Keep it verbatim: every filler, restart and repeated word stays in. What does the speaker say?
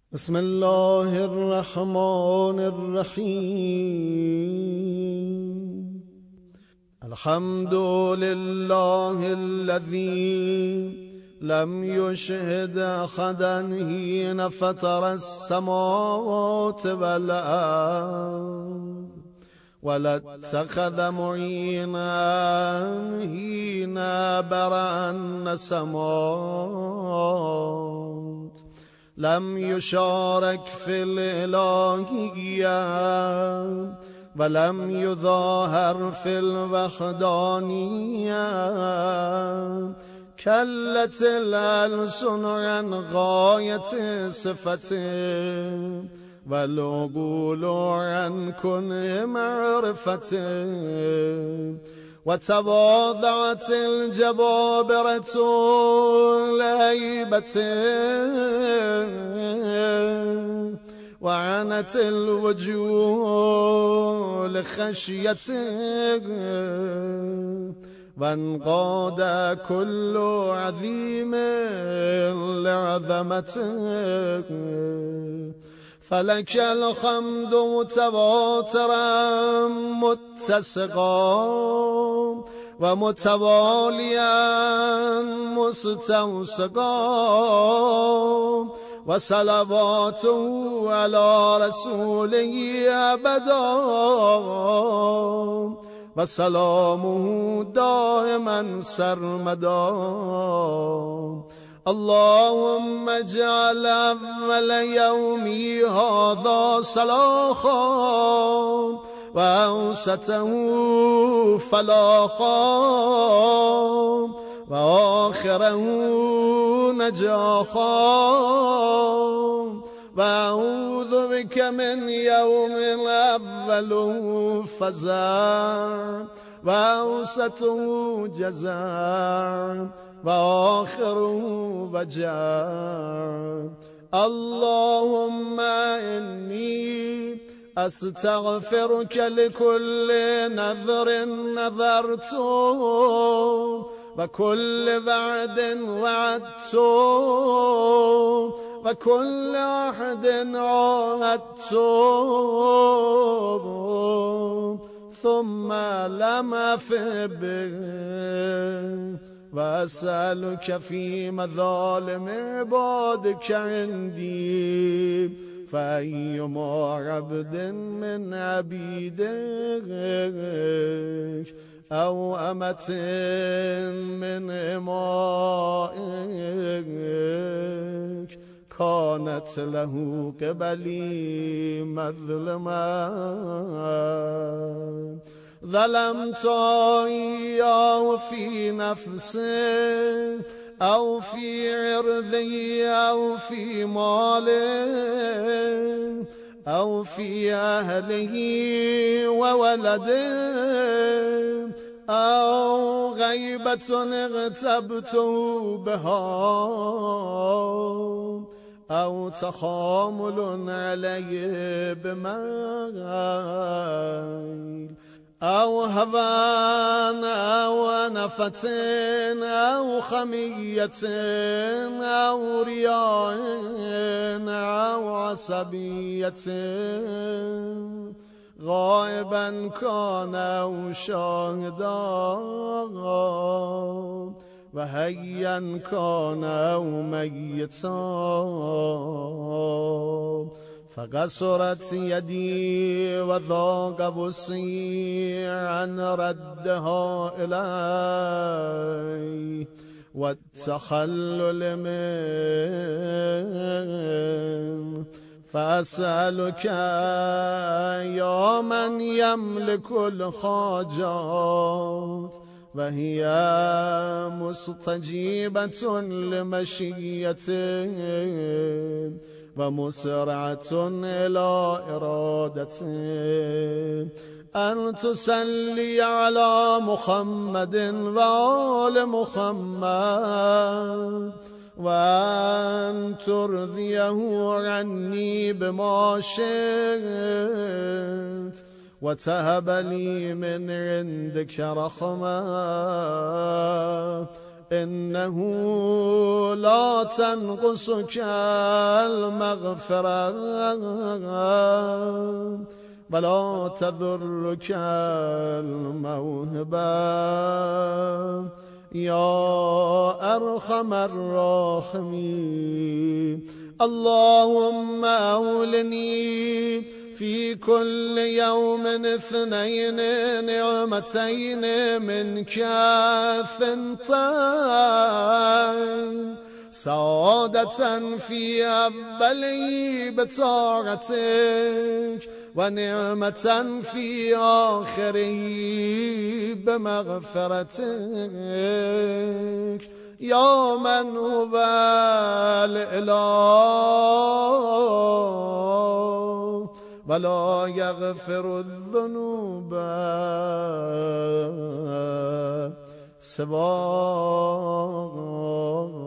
بسم الله الرحمن الرحيم. الحمد لله الذي لم يشهد أحدا حين فطر السماوات والأرض ولا اتخذ معينا حين برأ السماوات. لم يشارك في الإلهية ولم يظاهر في الوحدانية. كلت الألسن عن غاية صفته والعقول عن كنه معرفته. وتواضعت الجبابرة لهيبته وعنت الوجوه لخشيته. وانقاد كل عظيم لعظمته. فلك الحمد متواترا متسقا ومتواليا مستوسقا. وصلواته على رسوله أبدا وسلامه دائما سرمدا. اللهم اجعل أول يومي هذا صلاحا وأوسطه فلاحا وآخره نجاحا. وأعوذ بك من يوم الأول فزع وأوسطه جزع وآخره وجع. اللهم إني أستغفرك لكل نذر نذرته وكل وعد وعدته وكل عهد عاهدته ثم لم أف به. وأسألك في مظالم عبادك عندي فأيما عبد من عبيدك أو أمة من إمائك كانت له قبلي مظلمة ظلمت إياه في نفسي أو في عرضي أو في مالي أو في أهله وولده أو غيبة اغتبته بها أو تخامل عليه بميل أو هوان أو نفة أو خمية أو رياء أو عصبية غائبا كان أو شاهدا وحيا كان أو ميتا. فقصرت يدي وذاق وسعي عن ردها إلي والتخلل منه. فأسألك يا من يملك الحاجات وهي مستجيبة لمشيته ومسرعة إلى إرادته أن تصلي على محمد وآل محمد وأن ترضيه عني بما شئت وتهب لي من عندك رحمة إنه لا تنقصك المغفرة ولا تضرك الموهبة يا أرحم الراحمين. اللهم أولني في كل يوم اثنين نعمتين منك ثنتين، سعادة في أولي بطاعتك ونعمة في آخره بمغفرتك يا من هو الإله ولا يغفر الذنوب سواك.